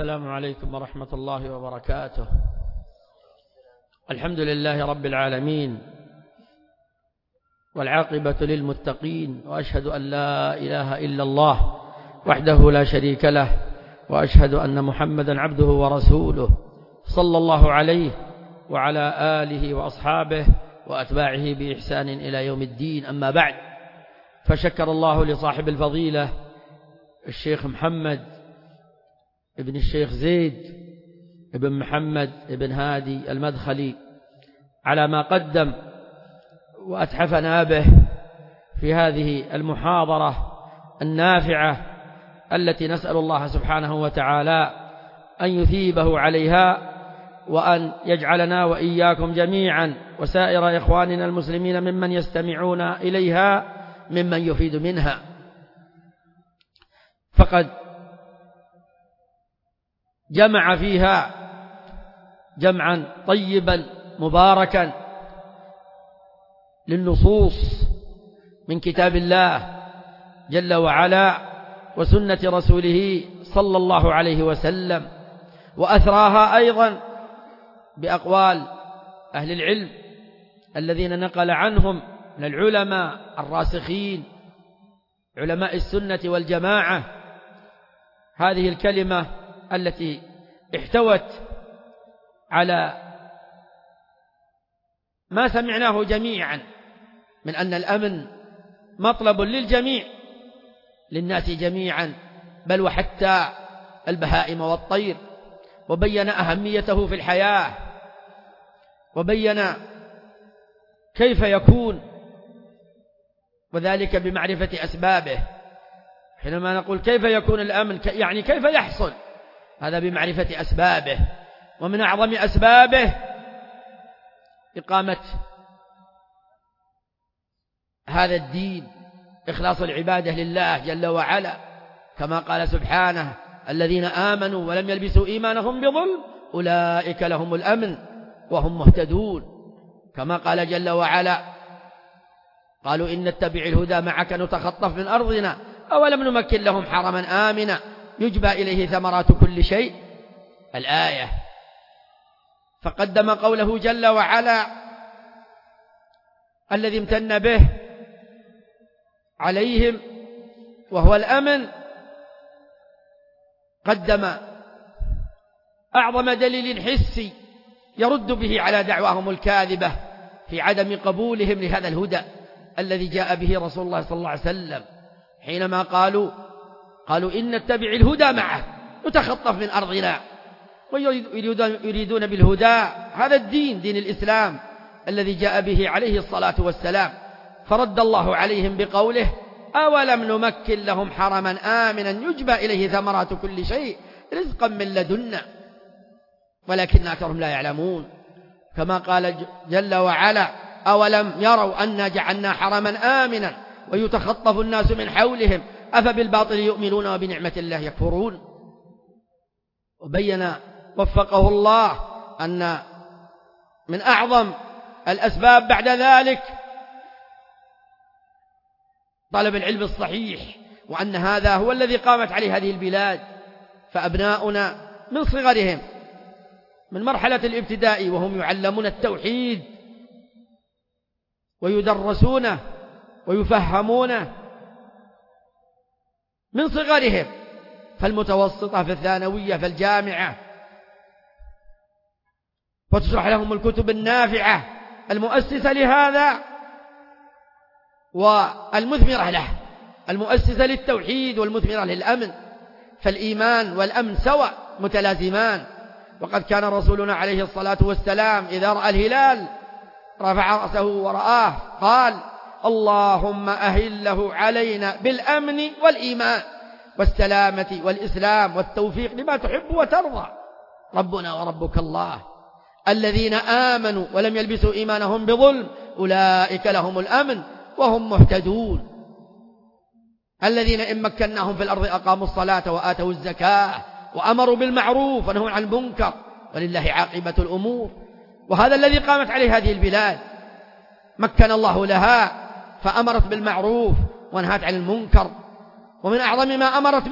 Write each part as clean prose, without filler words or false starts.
السلام عليكم ورحمة الله وبركاته. الحمد لله رب العالمين، والعاقبة للمتقين، وأشهد أن لا إله إلا الله وحده لا شريك له، وأشهد أن محمدا عبده ورسوله صلى الله عليه وعلى آله وأصحابه وأتباعه بإحسان إلى يوم الدين. أما بعد، فشكر الله لصاحب الفضيلة الشيخ محمد ابن الشيخ زيد ابن محمد ابن هادي المدخلي على ما قدم وأتحفنا به في هذه المحاضرة النافعة التي نسأل الله سبحانه وتعالى أن يثيبه عليها، وأن يجعلنا وإياكم جميعا وسائر إخواننا المسلمين ممن يستمعون إليها ممن يفيد منها. فقد جمع فيها جمعا طيبا مباركا للنصوص من كتاب الله جل وعلا وسنة رسوله صلى الله عليه وسلم، وأثراها أيضا بأقوال أهل العلم الذين نقل عنهم من العلماء الراسخين علماء السنة والجماعة هذه الكلمة التي احتوت على ما سمعناه جميعا من أن الأمن مطلب للجميع، للناس جميعا، بل وحتى البهائم والطير، وبين أهميته في الحياة، وبين كيف يكون، وذلك بمعرفة أسبابه. حينما نقول كيف يكون الأمن يعني كيف يحصل، هذا بمعرفة أسبابه، ومن أعظم أسبابه إقامة هذا الدين، إخلاص العبادة لله جل وعلا، كما قال سبحانه: الذين آمنوا ولم يلبسوا إيمانهم بظلم أولئك لهم الأمن وهم مهتدون، كما قال جل وعلا: قالوا إن نتبع الهدى معك نتخطف من أرضنا أولم نمكن لهم حرما آمنا يجبى إليه ثمرات كل شيء، الآية. فقدم قوله جل وعلا الذي امتن به عليهم وهو الأمن، قدم أعظم دليل حسي يرد به على دعواهم الكاذبة في عدم قبولهم لهذا الهدى الذي جاء به رسول الله صلى الله عليه وسلم، حينما قالوا إن نتبع الهدى معه نتخطف من أرضنا، ويريدون بالهدى هذا الدين، دين الإسلام الذي جاء به عليه الصلاة والسلام. فرد الله عليهم بقوله: أولم نمكن لهم حرما آمنا يجبى إليه ثمرات كل شيء رزقا من لدنا ولكن أكثرهم لا يعلمون، كما قال جل وعلا: أولم يروا أنا جعلنا حرما آمنا ويتخطف الناس من حولهم أفبالباطل يؤمنون وبنعمة الله يكفرون. وبين وفقه الله أن من أعظم الأسباب بعد ذلك طلب العلم الصحيح، وأن هذا هو الذي قامت عليه هذه البلاد، فأبناؤنا من صغرهم من مرحلة الابتدائي وهم يعلمون التوحيد ويدرسونه ويفهمونه من صغرهم، فالمتوسطة في الثانوية في الجامعة، وتشرح لهم الكتب النافعة المؤسسة لهذا والمثمرة له، المؤسسة للتوحيد والمثمرة للأمن، فالإيمان والأمن سواء متلازمان. وقد كان رسولنا عليه الصلاة والسلام إذا رأى الهلال رفع رأسه ورآه قال: اللهم أهله علينا بالأمن والإيمان والسلامة والإسلام والتوفيق لما تحب وترضى، ربنا وربك الله الذين آمنوا ولم يلبسوا إيمانهم بظلم أولئك لهم الأمن وهم مهتدون، الذين إن مكناهم في الأرض أقاموا الصلاة وآتوا الزكاة وأمروا بالمعروف ونهوا عن المنكر ولله عاقبة الأمور. وهذا الذي قامت عليه هذه البلاد، مكن الله لها فأمرت بالمعروف ونهت عن المنكر، ومن أعظم ما أمرت به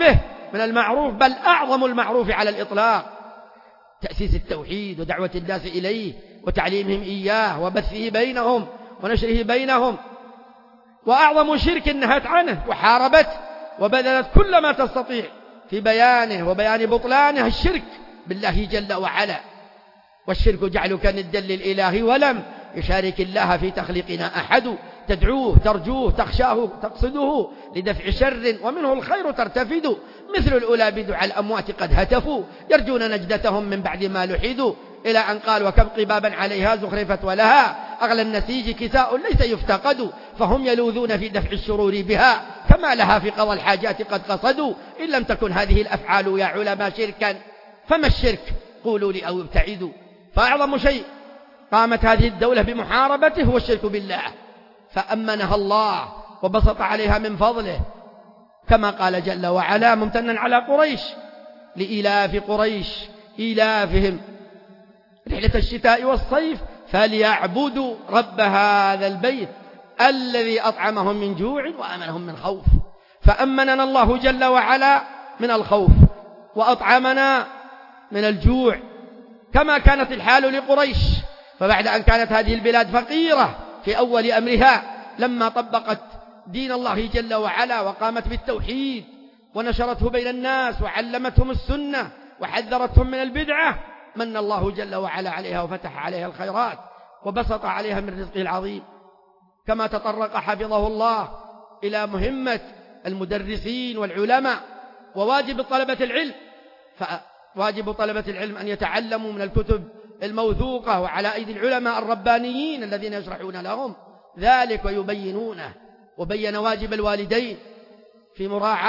من المعروف، بل أعظم المعروف على الإطلاق، تأسيس التوحيد ودعوة الناس إليه وتعليمهم إياه وبثه بينهم ونشره بينهم. وأعظم شرك نهت عنه وحاربته وبذلت كل ما تستطيع في بيانه وبيان بطلانه الشرك بالله جل وعلا. والشرك جعلك ندا للإله ولم يشارك الله في تخليقنا أحد، تدعوه ترجوه تخشاه تقصده لدفع شر ومنه الخير ترتفد. مثل الأولى بدعاء الأموات قد هتفوا يرجون نجدتهم من بعد ما لحدوا، إلى أن قال وكم قبابا عليها زخرفت ولها أغلى النسيج كساء ليس يفتقد، فهم يلوذون في دفع الشرور بها كما لها في قضى الحاجات قد قصدوا. إن لم تكن هذه الأفعال يا علماء شركا فما الشرك قولوا لي أو ابتعدوا. فأعظم شيء قامت هذه الدولة بمحاربته هو الشرك بالله، فأمنها الله وبسط عليها من فضله كما قال جل وعلا ممتنا على قريش لإيلاف قريش إيلافهم رحلة الشتاء والصيف فليعبدوا رب هذا البيت الذي أطعمهم من جوع وأمنهم من خوف. فأمننا الله جل وعلا من الخوف وأطعمنا من الجوع كما كانت الحال لقريش. فبعد أن كانت هذه البلاد فقيرة في أول أمرها لما طبقت دين الله جل وعلا وقامت بالتوحيد ونشرته بين الناس وعلمتهم السنة وحذرتهم من البدعة، من الله جل وعلا عليها وفتح عليها الخيرات وبسط عليها من رزقه العظيم. كما تطرق حفظه الله إلى مهمة المدرسين والعلماء وواجب طلبة العلم، فواجب طلبة العلم أن يتعلموا من الكتب الموثوقة وعلى أيدي العلماء الربانيين الذين يشرحون لهم ذلك ويبينونه. وبين واجب الوالدين في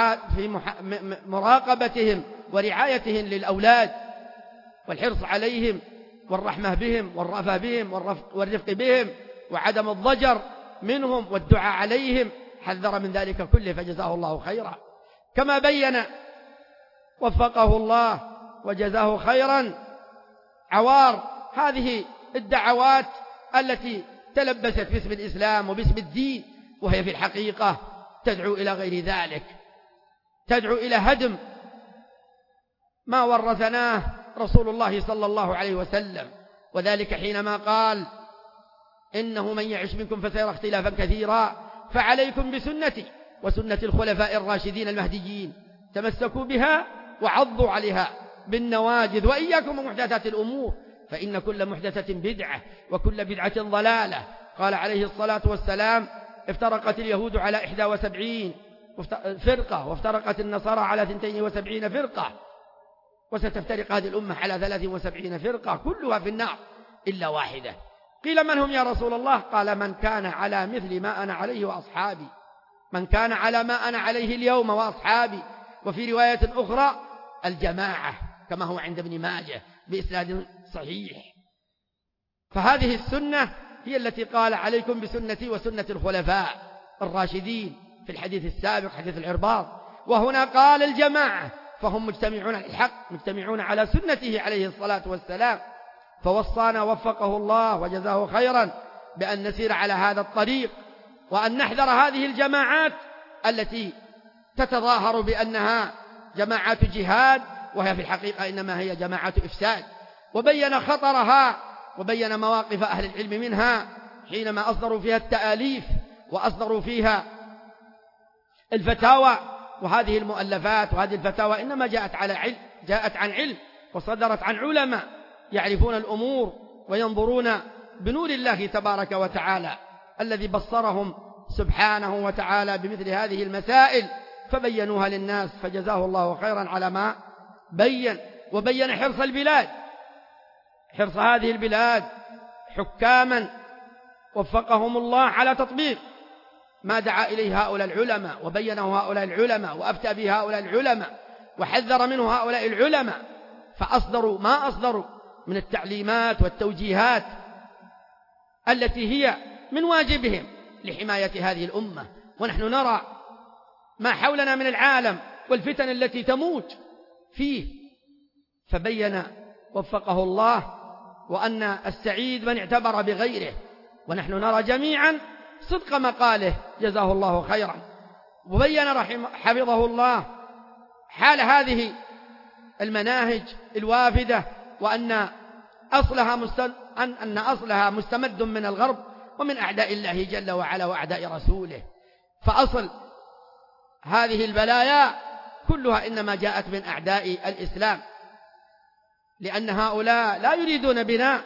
مراقبتهم ورعايتهم للأولاد والحرص عليهم والرحمة بهم والرأفة بهم والرفق بهم وعدم الضجر منهم والدعاء عليهم، حذر من ذلك كله فجزاه الله خيرا. كما بين وفقه الله وجزاه خيرا عوار هذه الدعوات التي تلبست باسم الإسلام وباسم الدين، وهي في الحقيقة تدعو إلى غير ذلك، تدعو إلى هدم ما ورثناه رسول الله صلى الله عليه وسلم، وذلك حينما قال إنه من يعش منكم فسيرى اختلافا كثيرا فعليكم بسنتي وسنة الخلفاء الراشدين المهديين تمسكوا بها وعضوا عليها بالنواجذ وإياكم ومحدثات الأمور فإن كل محدثة بدعة وكل بدعة ضلالة. قال عليه الصلاة والسلام افترقت اليهود على 71 فرقة وافترقت النصارى على 72 فرقة وستفترق هذه الأمة على 73 فرقة كلها في النار إلا واحدة. قيل من هم يا رسول الله؟ قال من كان على مثل ما أنا عليه وأصحابي، من كان على ما أنا عليه اليوم وأصحابي. وفي رواية أخرى الجماعة كما هو عند ابن ماجه بإسناد صحيح. فهذه السنة هي التي قال عليكم بسنتي وسنة الخلفاء الراشدين في الحديث السابق حديث العرباض، وهنا قال الجماعة فهم مجتمعون على الحق مجتمعون على سنته عليه الصلاة والسلام. فوصانا وفقه الله وجزاه خيرا بأن نسير على هذا الطريق وأن نحذر هذه الجماعات التي تتظاهر بأنها جماعات جهاد وهي في الحقيقة إنما هي جماعات إفساد. وبين خطرها وبين مواقف أهل العلم منها حينما أصدروا فيها التآليف وأصدروا فيها الفتاوى. وهذه المؤلفات وهذه الفتاوى إنما جاءت عن علم وصدرت عن علماء يعرفون الأمور وينظرون بنور الله تبارك وتعالى الذي بصرهم سبحانه وتعالى بمثل هذه المسائل فبينوها للناس فجزاه الله خيرا على ما بين. وبين حرص البلاد، حرص هذه البلاد حكاما وفقهم الله على تطبيق ما دعا إليه هؤلاء العلماء وبينه هؤلاء العلماء وأفتى به هؤلاء العلماء وحذر منه هؤلاء العلماء، فأصدروا ما أصدروا من التعليمات والتوجيهات التي هي من واجبهم لحماية هذه الأمة. ونحن نرى ما حولنا من العالم والفتن التي تموت فيه، فبين وفقه الله وأن السعيد من اعتبر بغيره. ونحن نرى جميعا صدق مقاله جزاه الله خيرا. وبين حفظه الله حال هذه المناهج الوافدة وأن أصلها مستمد من الغرب ومن أعداء الله جل وعلا وأعداء رسوله. فأصل هذه البلايا كلها إنما جاءت من أعداء الإسلام، لأن هؤلاء لا يريدون بنا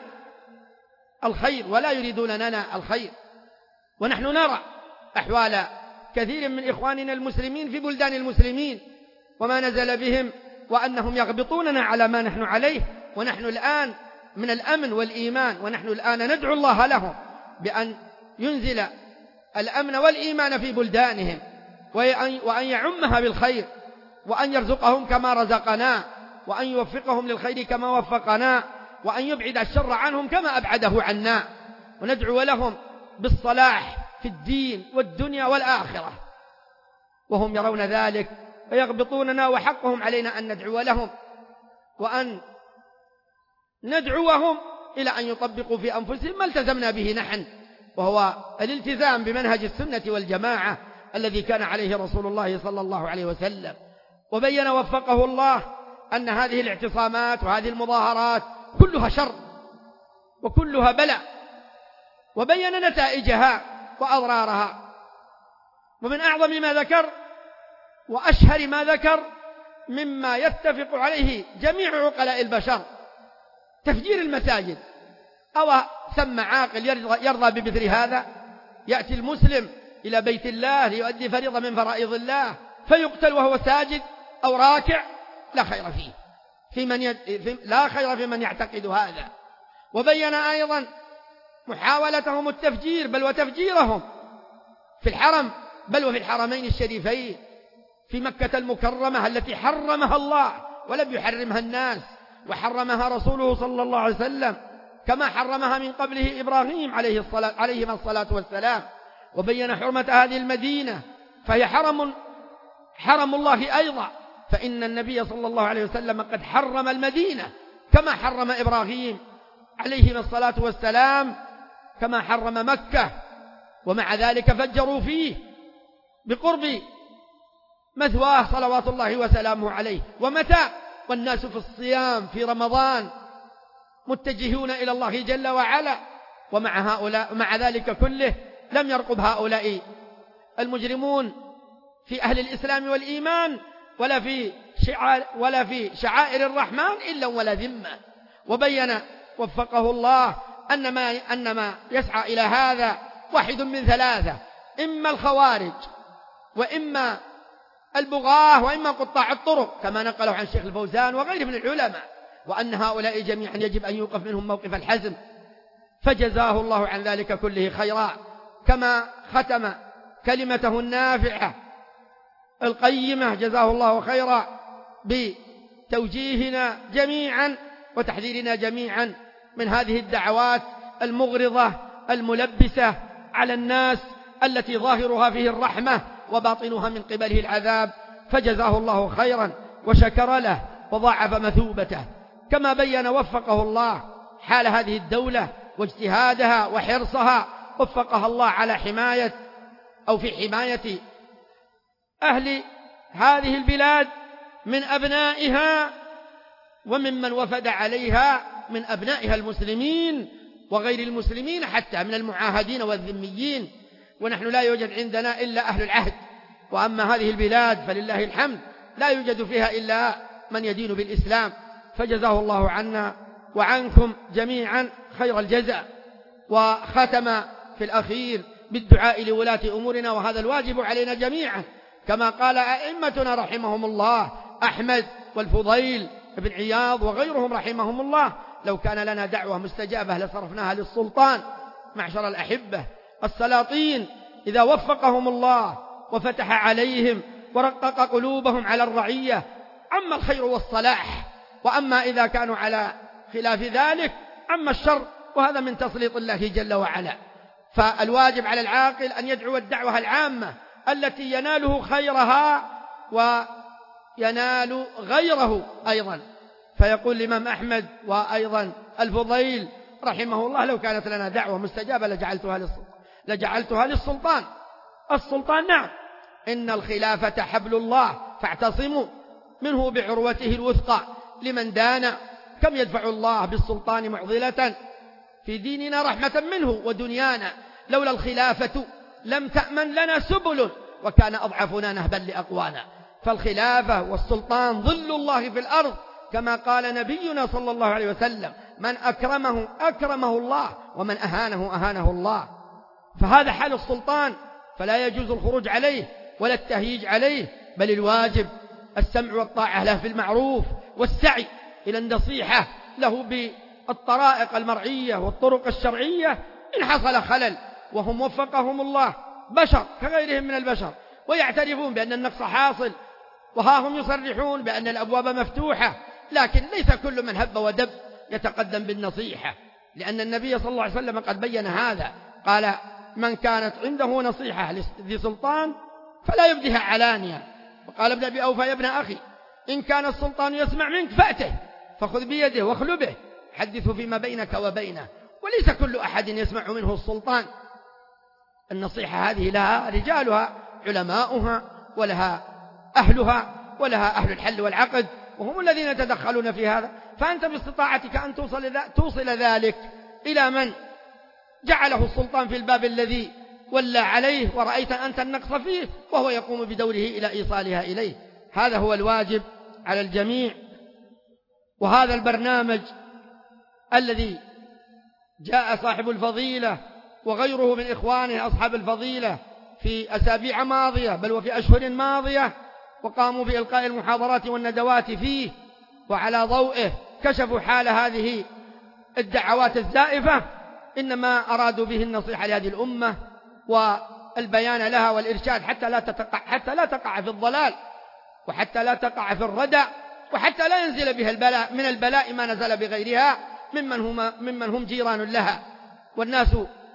الخير ولا يريدون لنا الخير. ونحن نرى أحوال كثير من إخواننا المسلمين في بلدان المسلمين وما نزل بهم، وأنهم يغبطوننا على ما نحن عليه، ونحن الآن من الأمن والإيمان، ونحن الآن ندعو الله لهم بأن ينزل الأمن والإيمان في بلدانهم، وأن يعمها بالخير، وأن يرزقهم كما رزقنا، وأن يوفقهم للخير كما وفقنا، وأن يبعد الشر عنهم كما أبعده عنا، وندعو لهم بالصلاح في الدين والدنيا والآخرة، وهم يرون ذلك ويغبطوننا، وحقهم علينا أن ندعو لهم وأن ندعوهم إلى أن يطبقوا في أنفسهم ما التزمنا به نحن، وهو الالتزام بمنهج السنة والجماعة الذي كان عليه رسول الله صلى الله عليه وسلم. وبين وفقه الله أن هذه الاعتصامات وهذه المظاهرات كلها شر وكلها بلاء، وبين نتائجها وأضرارها. ومن أعظم ما ذكر وأشهر ما ذكر مما يتفق عليه جميع عقلاء البشر تفجير المساجد. أو ثم عاقل يرضى بمثل هذا؟ يأتي المسلم إلى بيت الله ليؤدي فريضة من فرائض الله فيقتل وهو ساجد أو راكع؟ لا خير فيه، لا خير في من يعتقد هذا. وبين أيضا محاولتهم التفجير بل وتفجيرهم في الحرم بل وفي الحرمين الشريفين، في مكة المكرمة التي حرمها الله ولم يحرمها الناس، وحرمها رسوله صلى الله عليه وسلم كما حرمها من قبله إبراهيم عليهما الصلاة والسلام. وبين حرمة هذه المدينة فهي حرم الله أيضا، فإن النبي صلى الله عليه وسلم قد حرم المدينة كما حرم إبراهيم عليهما الصلاة والسلام، كما حرم مكة. ومع ذلك فجروا فيه بقرب مثواه صلوات الله وسلامه عليه. ومتى؟ والناس في الصيام في رمضان متجهون إلى الله جل وعلا. ومع ذلك كله لم يرقب هؤلاء المجرمون في أهل الإسلام والإيمان ولا في شعائر الرحمن إلا ولا ذمة. وبين وفقه الله أن ما يسعى إلى هذا واحد من ثلاثة: إما الخوارج، وإما البغاة، وإما قطاع الطرق، كما نقله عن الشيخ الفوزان وغيره من العلماء، وأن هؤلاء جميعا يجب أن يوقف منهم موقف الحزم. فجزاه الله عن ذلك كله خيرا، كما ختم كلمته النافعة القيمة جزاه الله خيرا بتوجيهنا جميعا وتحذيرنا جميعا من هذه الدعوات المغرضة الملبسة على الناس التي ظاهرها فيه الرحمة وباطنها من قبله العذاب. فجزاه الله خيرا وشكر له وضاعف مثوبته. كما بين وفقه الله حال هذه الدولة واجتهادها وحرصها، وفقها الله على في حماية أهل هذه البلاد من أبنائها وممن وفد عليها من أبنائها المسلمين وغير المسلمين، حتى من المعاهدين والذميين. ونحن لا يوجد عندنا إلا أهل العهد، وأما هذه البلاد فلله الحمد لا يوجد فيها إلا من يدين بالإسلام. فجزاه الله عنا وعنكم جميعا خير الجزاء. وختم في الأخير بالدعاء لولاة أمورنا، وهذا الواجب علينا جميعا، كما قال أئمتنا رحمهم الله أحمد والفضيل بن عياض وغيرهم رحمهم الله: لو كان لنا دعوة مستجابة لصرفناها للسلطان. معشر الأحبة، السلاطين إذا وفقهم الله وفتح عليهم ورقق قلوبهم على الرعية عم الخير والصلاح، وأما إذا كانوا على خلاف ذلك عم الشر، وهذا من تسليط الله جل وعلا. فالواجب على العاقل أن يدعو الدعوة العامة التي يناله خيرها وينال غيره أيضا. فيقول الإمام أحمد وأيضا الفضيل رحمه الله: لو كانت لنا دعوة مستجابة لجعلتها للسلطان. السلطان نعم، إن الخلافة حبل الله فاعتصموا منه بعروته الوثقى لمن دان. كم يدفع الله بالسلطان معضلة في ديننا رحمة منه ودنيانا. لولا الخلافة لم تأمن لنا سبل وكان أضعفنا نهبا لأقوانا. فالخلافة والسلطان ظل الله في الأرض كما قال نبينا صلى الله عليه وسلم: من أكرمه أكرمه الله ومن أهانه أهانه الله. فهذا حال السلطان، فلا يجوز الخروج عليه ولا التهييج عليه، بل الواجب السمع والطاعة له في المعروف والسعي إلى النصيحة له بالطرائق المرعية والطرق الشرعية إن حصل خلل. وهم وفقهم الله بشر كغيرهم من البشر ويعترفون بأن النقص حاصل، وها هم يصرحون بأن الأبواب مفتوحة، لكن ليس كل من هب ودب يتقدم بالنصيحة، لأن النبي صلى الله عليه وسلم قد بين هذا. قال: من كانت عنده نصيحة لذي سلطان فلا يبديها علانية. وقال ابن أبي أوفى: يا ابن أخي، إن كان السلطان يسمع منك فأته فخذ بيده واخل به، حدثه فيما بينك وبينه. وليس كل أحد يسمع منه السلطان. النصيحة هذه لها رجالها علماؤها، ولها أهلها، ولها أهل الحل والعقد، وهم الذين يتدخلون في هذا. فأنت باستطاعتك أن توصل ذلك إلى من جعله السلطان في الباب الذي ولى عليه ورأيت أنت النقص فيه، وهو يقوم بدوره إلى إيصالها إليه. هذا هو الواجب على الجميع. وهذا البرنامج الذي جاء صاحب الفضيلة وغيره من إخوانه أصحاب الفضيلة في أسابيع ماضية بل وفي أشهر ماضية، وقاموا بإلقاء المحاضرات والندوات فيه، وعلى ضوئه كشفوا حال هذه الدعوات الزائفة، إنما أرادوا به النصيحة لهذه الأمة والبيان لها والإرشاد حتى لا تقع في الضلال، وحتى لا تقع في الردى، وحتى لا ينزل بها البلاء من البلاء ما نزل بغيرها ممن هم جيران لها. والناس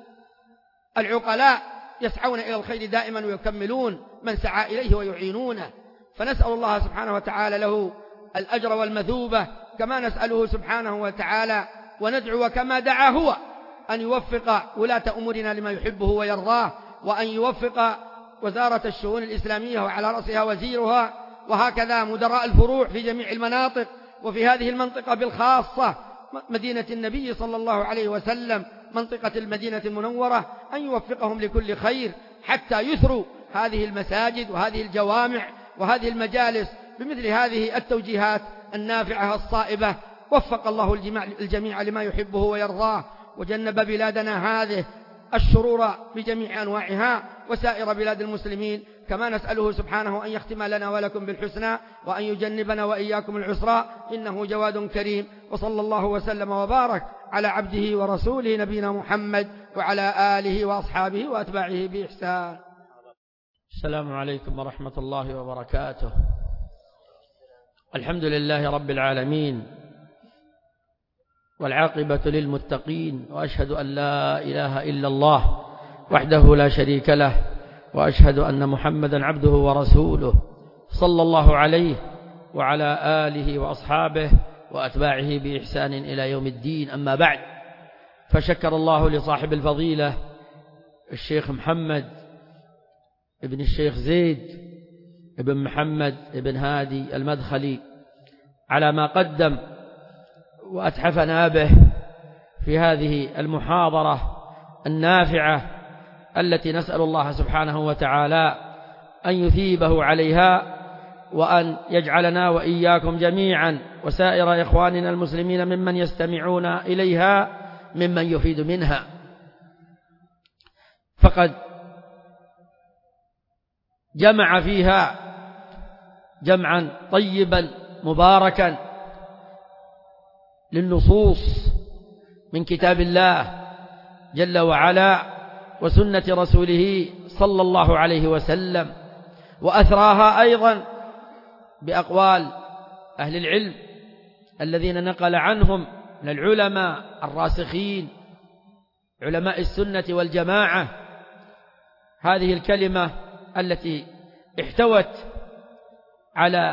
العقلاء يسعون إلى الخير دائما ويكملون من سعى إليه ويعينونه. فنسأل الله سبحانه وتعالى له الأجر والمثوبة، كما نسأله سبحانه وتعالى وندعو كما دعا هو أن يوفق ولاة أمورنا لما يحبه ويرضاه، وأن يوفق وزارة الشؤون الإسلامية وعلى رأسها وزيرها، وهكذا مدراء الفروع في جميع المناطق، وفي هذه المنطقة بالخاصة مدينة النبي صلى الله عليه وسلم، منطقة المدينة المنورة، أن يوفقهم لكل خير حتى يثروا هذه المساجد وهذه الجوامع وهذه المجالس بمثل هذه التوجيهات النافعة الصائبة. وفق الله الجميع لما يحبه ويرضاه، وجنب بلادنا هذه الشرور بجميع أنواعها وسائر بلاد المسلمين، كما نسأله سبحانه أن يختم لنا ولكم بالحسنى، وأن يجنبنا وإياكم العسرى، إنه جواد كريم. وصلى الله وسلم وبارك على عبده ورسوله نبينا محمد وعلى آله وأصحابه وأتباعه بإحسان. السلام عليكم ورحمة الله وبركاته. الحمد لله رب العالمين، والعاقبة للمتقين، وأشهد أن لا إله إلا الله وحده لا شريك له، وأشهد أن محمدا عبده ورسوله صلى الله عليه وعلى آله وأصحابه وأتباعه بإحسان إلى يوم الدين. أما بعد، فشكر الله لصاحب الفضيلة الشيخ محمد ابن الشيخ زيد ابن محمد ابن هادي المدخلي على ما قدم وأتحفنا به في هذه المحاضرة النافعة التي نسأل الله سبحانه وتعالى أن يثيبه عليها، وأن يجعلنا وإياكم جميعا وسائر إخواننا المسلمين ممن يستمعون إليها ممن يفيد منها. فقد جمع فيها جمعا طيبا مباركا للنصوص من كتاب الله جل وعلا وسنة رسوله صلى الله عليه وسلم، وأثراها أيضا بأقوال أهل العلم الذين نقل عنهم من العلماء الراسخين علماء السنة والجماعة هذه الكلمة التي احتوت على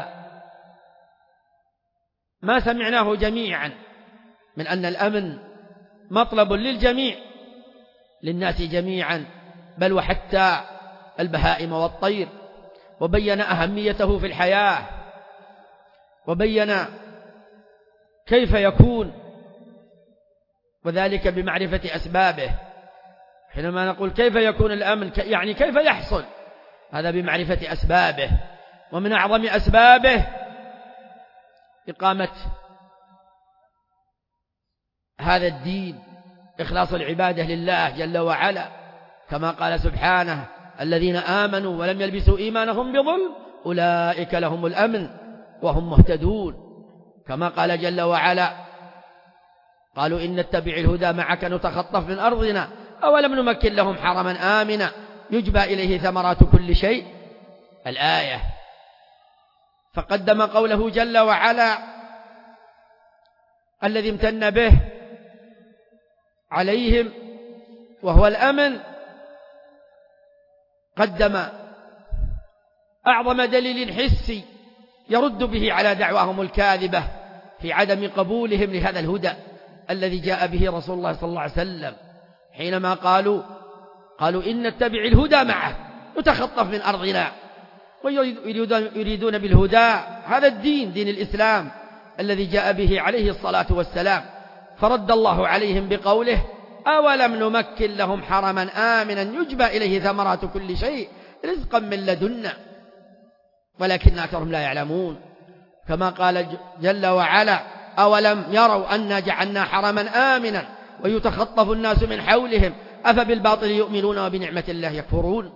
ما سمعناه جميعا من أن الأمن مطلب للجميع، للناس جميعا، بل وحتى البهائم والطير، وبين أهميته في الحياة وبين كيف يكون، وذلك بمعرفة أسبابه. حينما نقول كيف يكون الأمن يعني كيف يحصل، هذا بمعرفة أسبابه. ومن أعظم أسبابه إقامة هذا الدين، إخلاص العبادة لله جل وعلا، كما قال سبحانه: الذين آمنوا ولم يلبسوا إيمانهم بظلم أولئك لهم الأمن وهم مهتدون. كما قال جل وعلا: قالوا إن نتبع الهدى معك نتخطف من أرضنا أولم نمكن لهم حرما آمنا يجبى إليه ثمرات كل شيء، الآية. فقدم قوله جل وعلا الذي امتن به عليهم وهو الأمن، قدم أعظم دليل حسي يرد به على دعواهم الكاذبة في عدم قبولهم لهذا الهدى الذي جاء به رسول الله صلى الله عليه وسلم، حينما قالوا إن نتبع الهدى معه نتخطف من أرضنا، ويريدون بالهدى هذا الدين، دين الإسلام الذي جاء به عليه الصلاة والسلام. فرد الله عليهم بقوله: أولم نمكن لهم حرما آمنا يجبى إليه ثمرات كل شيء رزقا من لدنا ولكن أكثرهم لا يعلمون. كما قال جل وعلا: أولم يروا أنا جعلنا حرما آمنا ويتخطف الناس من حولهم أفبالباطل يؤمنون وبنعمة الله يكفرون.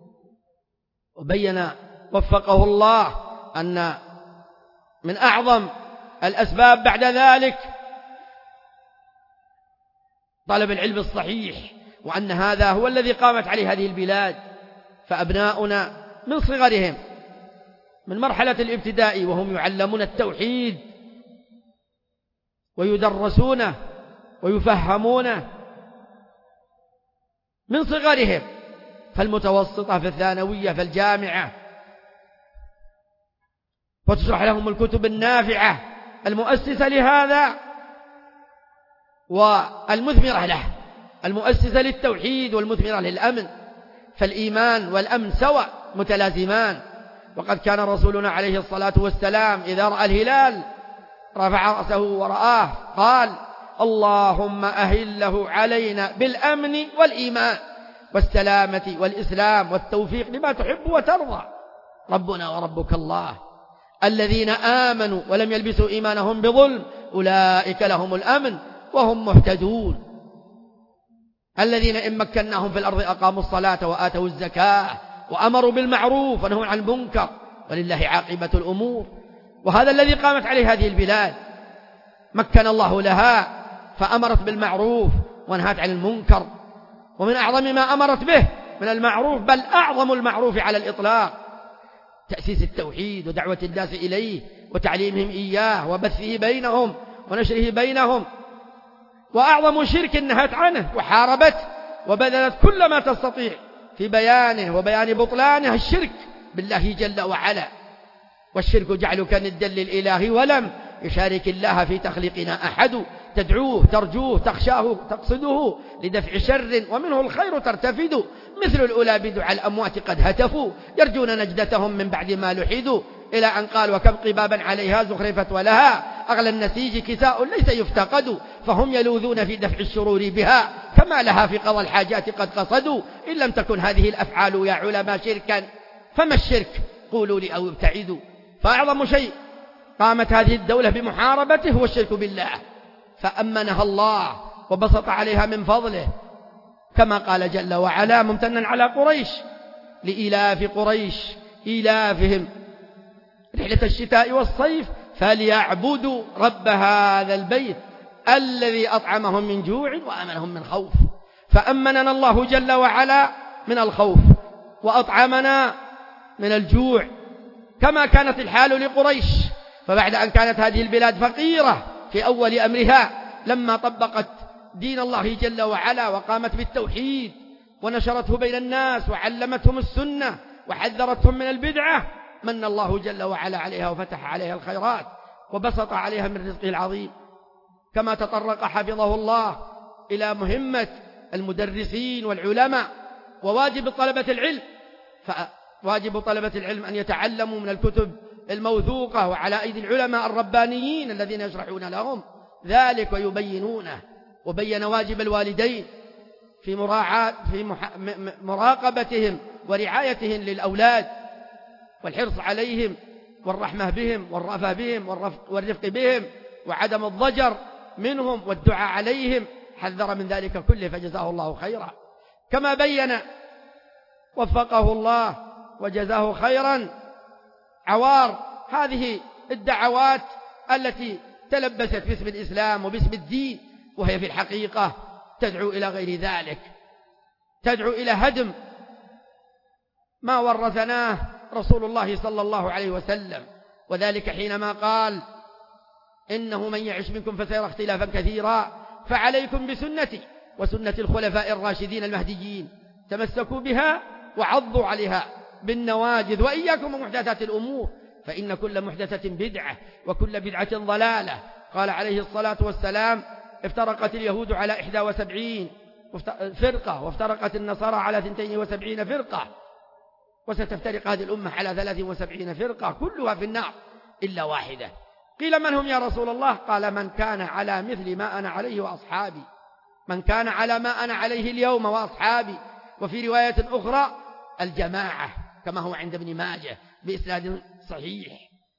وبين وفقه الله أن من أعظم الأسباب بعد ذلك طلب العلم الصحيح، وأن هذا هو الذي قامت عليه هذه البلاد. فأبناؤنا من صغرهم من مرحلة الابتدائي وهم يعلمون التوحيد ويدرسونه ويفهمونه من صغرهم، فالمتوسطة في الثانوية في الجامعة، وتشرح لهم الكتب النافعة المؤسسة لهذا والمثمرة له، المؤسسة للتوحيد والمثمرة للأمن. فالإيمان والأمن سواء متلازمان. وقد كان رسولنا عليه الصلاة والسلام إذا رأى الهلال رفع رأسه ورآه قال: اللهم أهله علينا بالأمن والإيمان والسلامة والإسلام والتوفيق لما تحب وترضى. ربنا وربك الله الذين آمنوا ولم يلبسوا إيمانهم بظلم أولئك لهم الأمن وهم مهتدون. الذين إن مكناهم في الأرض أقاموا الصلاة وآتوا الزكاة وأمروا بالمعروف ونهوا عن المنكر ولله عاقبة الأمور. وهذا الذي قامت عليه هذه البلاد، مكن الله لها فأمرت بالمعروف ونهت عن المنكر. ومن أعظم ما أمرت به من المعروف، بل أعظم المعروف على الإطلاق، تأسيس التوحيد ودعوة الناس إليه وتعليمهم إياه وبثه بينهم ونشره بينهم. وأعظم شرك نهت عنه وحاربت وبذلت كل ما تستطيع في بيانه وبيان بطلانه الشرك بالله جل وعلا. والشرك جعلك ندا للإله ولم يشارك الله في تخليقنا أحد، تدعوه ترجوه تخشاه تقصده لدفع شر ومنه الخير ترتفد. مثل الأولى بدعاء الأموات قد هتفوا يرجون نجدتهم من بعد ما لحدوا، إلى أن قال: وكم قبابا عليها زخرفت ولها أغلى النسيج كساء ليس يفتقد، فهم يلوذون في دفع الشرور بها كما لها في قضى الحاجات قد قصدوا. إن لم تكن هذه الأفعال يا علماء شركا فما الشرك؟ قولوا لي أو ابتعدوا. فأعظم شيء قامت هذه الدولة بمحاربته هو الشرك بالله، فأمنها الله وبسط عليها من فضله، كما قال جل وعلا ممتنا على قريش: لإلاف قريش إلافهم رحلة الشتاء والصيف فليعبدوا رب هذا البيت الذي أطعمهم من جوع وأمنهم من خوف. فأمننا الله جل وعلا من الخوف وأطعمنا من الجوع، كما كانت الحال لقريش. فبعد أن كانت هذه البلاد فقيرة في أول أمرها، لما طبقت دين الله جل وعلا وقامت بالتوحيد ونشرته بين الناس وعلمتهم السنة وحذرتهم من البدعة، من الله جل وعلا عليها وفتح عليها الخيرات وبسط عليها من رزقه العظيم. كما تطرق حفظه الله إلى مهمة المدرسين والعلماء وواجب طلبة العلم، فواجب طلبة العلم أن يتعلموا من الكتب الموثوقة وعلى أيدي العلماء الربانيين الذين يشرحون لهم ذلك ويبينونه. وبين واجب الوالدين في مراقبتهم ورعايتهم للأولاد والحرص عليهم والرحمة بهم والرأفة بهم والرفق بهم وعدم الضجر منهم والدعاء عليهم، حذر من ذلك كله فجزاه الله خيرا. كما بين وفقه الله وجزاه خيرا عوار هذه الدعوات التي تلبست باسم الإسلام وباسم الدين، وهي في الحقيقة تدعو إلى غير ذلك، تدعو إلى هدم ما ورثناه رسول الله صلى الله عليه وسلم، وذلك حينما قال إنه من يعش منكم فسيرى اختلافا كثيرا فعليكم بسنتي وسنة الخلفاء الراشدين المهديين تمسكوا بها وعضوا عليها بالنواجذ وإياكم ومحدثات الأمور فإن كل محدثة بدعة وكل بدعة ضلالة. قال عليه الصلاة والسلام افترقت اليهود على 71 فرقة وافترقت النصارى على 72 فرقة وستفترق هذه الأمة على 73 فرقة كلها في النار إلا واحدة. قيل من هم يا رسول الله؟ قال من كان على مثل ما أنا عليه وأصحابي، من كان على ما أنا عليه اليوم وأصحابي. وفي رواية أخرى الجماعة كما هو عند ابن ماجه بإسناد صحيح.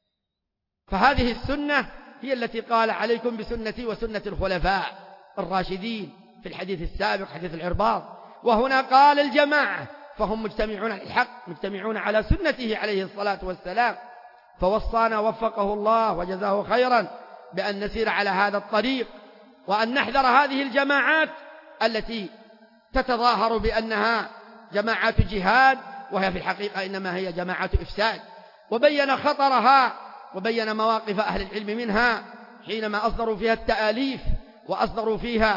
فهذه السنة هي التي قال عليكم بسنتي وسنة الخلفاء الراشدين في الحديث السابق حديث العرباض، وهنا قال الجماعة فهم مجتمعون على الحق مجتمعون على سنته عليه الصلاة والسلام. فوصانا وفقه الله وجزاه خيرا بأن نسير على هذا الطريق وأن نحذر هذه الجماعات التي تتظاهر بأنها جماعات جهاد وهي في الحقيقة إنما هي جماعات إفساد. وبين خطرها وبين مواقف أهل العلم منها حينما أصدروا فيها التآليف وأصدروا فيها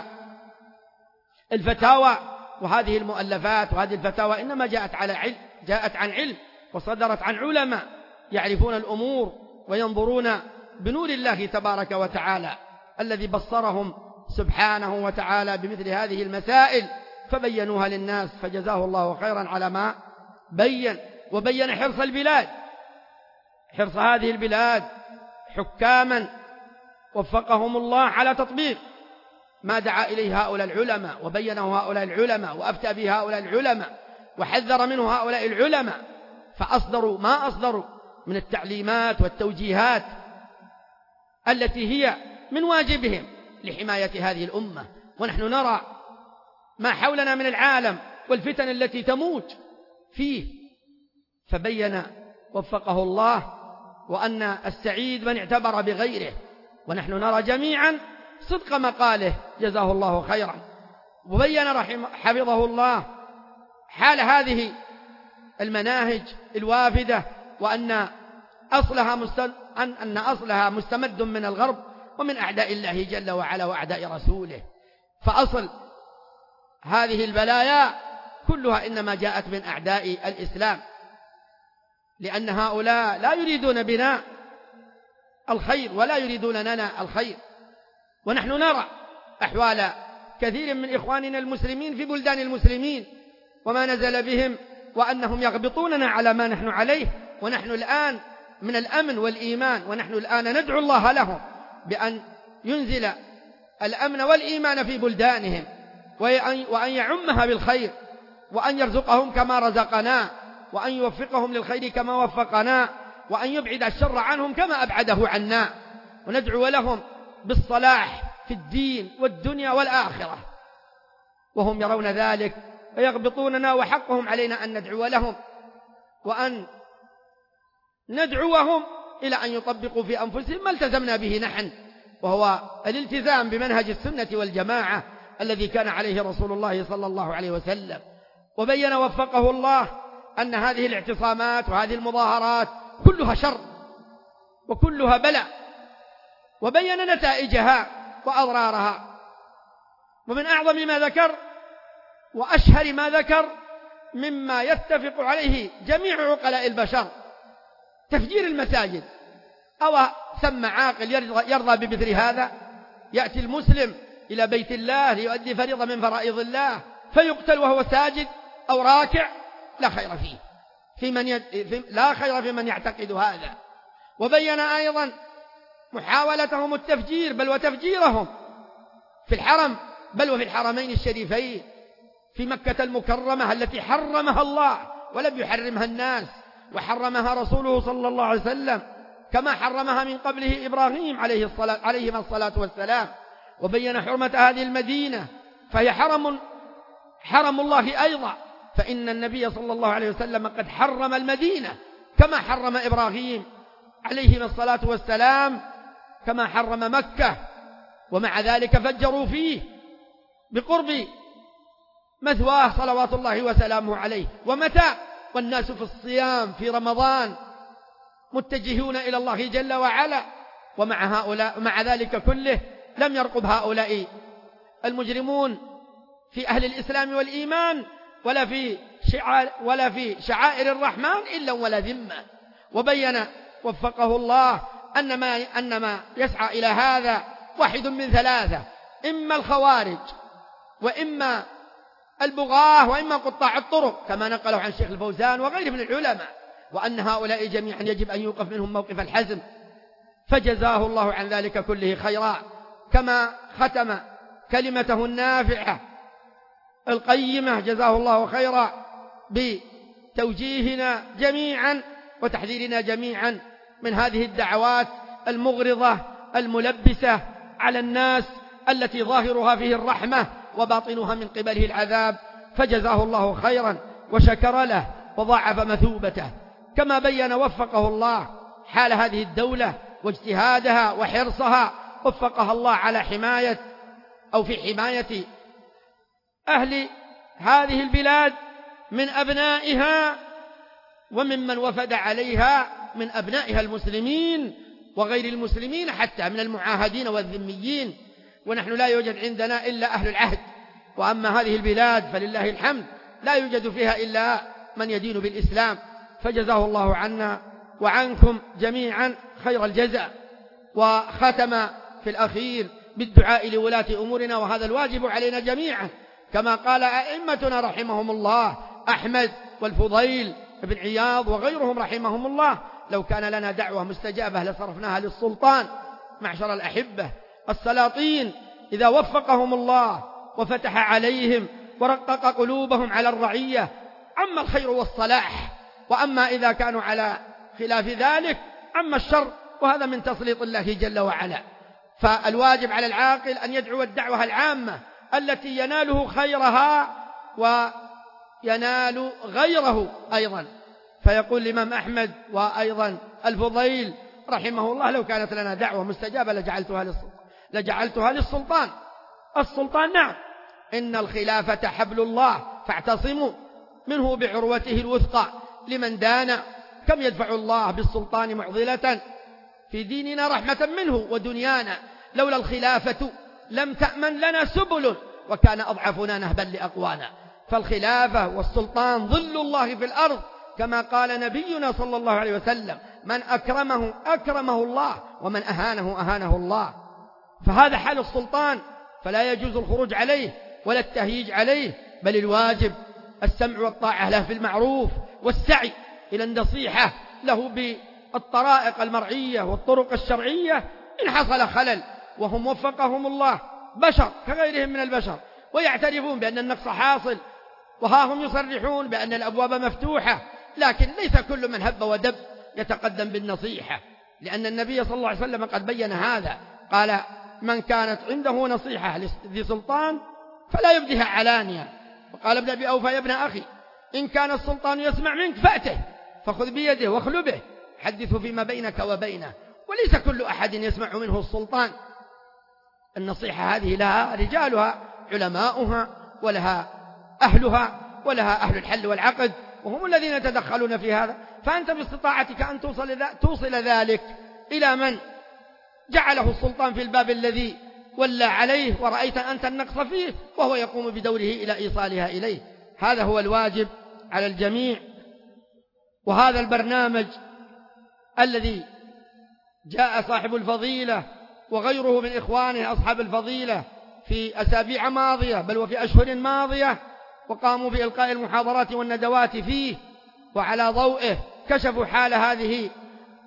الفتاوى. وهذه المؤلفات وهذه الفتاوى إنما جاءت عن علم وصدرت عن علماء يعرفون الأمور وينظرون بنور الله تبارك وتعالى الذي بصرهم سبحانه وتعالى بمثل هذه المسائل فبينوها للناس فجزاه الله خيرا على ما بين. وبين حرص البلاد، حرص هذه البلاد حكاما وفقهم الله على تطبيق ما دعا إليه هؤلاء العلماء وبينه هؤلاء العلماء وأفتى به هؤلاء العلماء وحذر منه هؤلاء العلماء، فأصدروا ما أصدروا من التعليمات والتوجيهات التي هي من واجبهم لحماية هذه الأمة. ونحن نرى ما حولنا من العالم والفتن التي تموج فيه، فبين وفقه الله وأن السعيد من اعتبر بغيره. ونحن نرى جميعا صدق مقاله جزاه الله خيرا. وبين حفظه الله حال هذه المناهج الوافدة وأن أصلها مستمد من الغرب ومن أعداء الله جل وعلا وأعداء رسوله. فأصل هذه البلايا كلها إنما جاءت من أعداء الإسلام، لأن هؤلاء لا يريدون بنا الخير ولا يريدون لنا الخير. ونحن نرى أحوال كثير من إخواننا المسلمين في بلدان المسلمين وما نزل بهم وأنهم يغبطوننا على ما نحن عليه، ونحن الآن من الأمن والإيمان، ونحن الآن ندعو الله لهم بأن ينزل الأمن والإيمان في بلدانهم وأن يعمها بالخير وأن يرزقهم كما رزقنا وأن يوفقهم للخير كما وفقنا وأن يبعد الشر عنهم كما أبعده عنا، وندعو لهم بالصلاح في الدين والدنيا والآخرة، وهم يرون ذلك ويغبطوننا، وحقهم علينا أن ندعو لهم وأن ندعوهم إلى أن يطبقوا في أنفسهم ما التزمنا به نحن، وهو الالتزام بمنهج السنة والجماعة الذي كان عليه رسول الله صلى الله عليه وسلم. وبين وفقه الله أن هذه الاعتصامات وهذه المظاهرات كلها شر وكلها بلاء، وبين نتائجها وأضرارها. ومن أعظم ما ذكر وأشهر ما ذكر مما يتفق عليه جميع عقلاء البشر تفجير المساجد. أو ثم عاقل يرضى بمثل هذا؟ يأتي المسلم إلى بيت الله ليؤدي فريضة من فرائض الله فيقتل وهو ساجد أو راكع؟ لا خير فيه لا خير في من يعتقد هذا. وبين أيضا محاولتهم التفجير بل وتفجيرهم في الحرم بل وفي الحرمين الشريفين في مكة المكرمة التي حرمها الله ولم يحرمها الناس، وحرمها رسوله صلى الله عليه وسلم كما حرمها من قبله إبراهيم عليهما الصلاة والسلام. وبين حرمة هذه المدينة فهي حرم الله أيضا، فإن النبي صلى الله عليه وسلم قد حرم المدينة كما حرم إبراهيم عليهما الصلاة والسلام، كما حرم مكة. ومع ذلك فجروا فيه بقرب مثواه صلوات الله وسلامه عليه. ومتى والناس في الصيام في رمضان متجهون إلى الله جل وعلا، ومع ذلك كله لم يرقب هؤلاء المجرمون في أهل الإسلام والإيمان ولا في شعائر الرحمن إلا ولا ذمة. وبين وفقه الله أن ما يسعى إلى هذا واحد من ثلاثة: إما الخوارج، وإما البغاة، وإما قطاع الطرق، كما نقله عن الشيخ الفوزان وغيره من العلماء، وأن هؤلاء جميعا يجب أن يوقف منهم موقف الحزم. فجزاه الله عن ذلك كله خيرا، كما ختم كلمته النافعة القيمة جزاه الله خيرا بتوجيهنا جميعا وتحذيرنا جميعا من هذه الدعوات المغرضة الملبسة على الناس التي ظاهرها فيه الرحمة وباطنها من قبله العذاب. فجزاه الله خيرا وشكر له وضاعف مثوبته. كما بين وفقه الله حال هذه الدولة واجتهادها وحرصها، وفقها الله على حماية في حماية أهل هذه البلاد من أبنائها وممن وفد عليها من أبنائها المسلمين وغير المسلمين، حتى من المعاهدين والذميين. ونحن لا يوجد عندنا إلا أهل العهد، وأما هذه البلاد فلله الحمد لا يوجد فيها إلا من يدين بالإسلام. فجزاه الله عنا وعنكم جميعا خير الجزاء. وختم في الأخير بالدعاء لولاة أمورنا، وهذا الواجب علينا جميعا، كما قال أئمتنا رحمهم الله أحمد والفضيل بن عياض وغيرهم رحمهم الله: لو كان لنا دعوة مستجابة لصرفناها للسلطان. معشر الأحبة، السلاطين إذا وفقهم الله وفتح عليهم ورقق قلوبهم على الرعية عم الخير والصلاح، وأما إذا كانوا على خلاف ذلك عم الشر، وهذا من تسليط الله جل وعلا. فالواجب على العاقل أن يدعو الدعوة العامة التي يناله خيرها وينال غيره أيضا. فيقول الإمام أحمد وأيضا الفضيل رحمه الله: لو كانت لنا دعوة مستجابة لجعلتها للسلطان. السلطان نعم، إن الخلافة حبل الله فاعتصموا منه بعروته الوثقى لمن دان. كم يدفع الله بالسلطان معضلة في ديننا رحمة منه ودنيانا. لولا الخلافة لم تأمن لنا سبل، وكان أضعفنا نهبا لأقوانا. فالخلافة والسلطان ظل الله في الأرض، كما قال نبينا صلى الله عليه وسلم: من أكرمه أكرمه الله، ومن أهانه أهانه الله. فهذا حال السلطان، فلا يجوز الخروج عليه ولا التهييج عليه، بل الواجب السمع والطاعة له في المعروف، والسعي إلى النصيحة له بالطرائق المرعية والطرق الشرعية إن حصل خلل. وهم وفقهم الله بشر كغيرهم من البشر، ويعترفون بأن النقص حاصل، وها هم يصرحون بأن الأبواب مفتوحة، لكن ليس كل من هب ودب يتقدم بالنصيحة، لأن النبي صلى الله عليه وسلم قد بين هذا. قال: من كانت عنده نصيحة لذي سلطان فلا يبدها علانيا. وقال ابن أبي أوفى: يا ابن أخي، إن كان السلطان يسمع منك فأته، فخذ بيده واخل به، حدثه فيما بينك وبينه. وليس كل أحد يسمع منه السلطان. النصيحة هذه لها رجالها علماؤها، ولها أهلها، ولها أهل الحل والعقد، وهم الذين يتدخلون في هذا. فأنت باستطاعتك أن توصل ذلك إلى من جعله السلطان في الباب الذي ولى عليه، ورأيت أنت النقص فيه، وهو يقوم بدوره إلى إيصالها إليه. هذا هو الواجب على الجميع. وهذا البرنامج الذي جاء صاحب الفضيلة وغيره من إخوانه أصحاب الفضيلة في أسابيع ماضية بل وفي أشهر ماضية، وقاموا بإلقاء المحاضرات والندوات فيه، وعلى ضوئه كشفوا حال هذه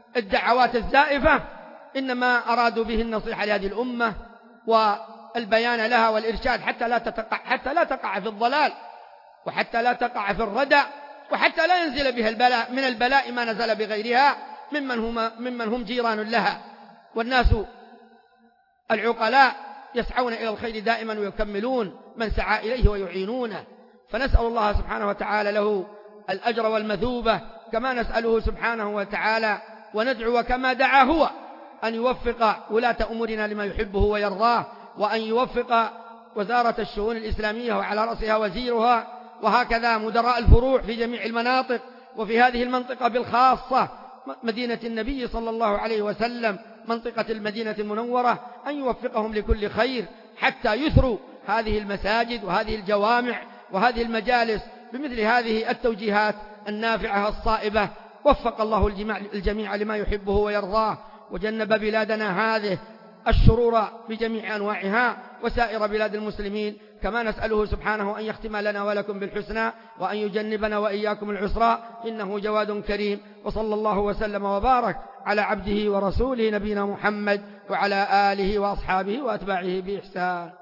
الدعوات الزائفة إنما أرادوا به النصيحة لهذه الأمة والبيان لها والإرشاد حتى لا تقع في الضلال، وحتى لا تقع في الردى، وحتى لا ينزل بها البلاء من البلاء ما نزل بغيرها ممن هم جيران لها. والناس العقلاء يسعون إلى الخير دائما ويكملون من سعى إليه ويعينونه، فنسأل الله سبحانه وتعالى له الأجر والمثوبة، كما نسأله سبحانه وتعالى وندعو كما دعا هو أن يوفق ولاة أمورنا لما يحبه ويرضاه، وأن يوفق وزارة الشؤون الإسلامية وعلى رأسها وزيرها، وهكذا مدراء الفروع في جميع المناطق، وفي هذه المنطقة بالخاصة مدينة النبي صلى الله عليه وسلم، منطقة المدينة المنورة، أن يوفقهم لكل خير حتى يثروا هذه المساجد وهذه الجوامع وهذه المجالس بمثل هذه التوجيهات النافعة الصائبة. وفق الله الجميع لما يحبه ويرضاه، وجنب بلادنا هذه الشرور بجميع أنواعها وسائر بلاد المسلمين، كما نسأله سبحانه أن يختم لنا ولكم بالحسنى، وأن يجنبنا وإياكم العسرى، إنه جواد كريم. وصلى الله وسلم وبارك على عبده ورسوله نبينا محمد وعلى آله وأصحابه وأتباعه بإحسان.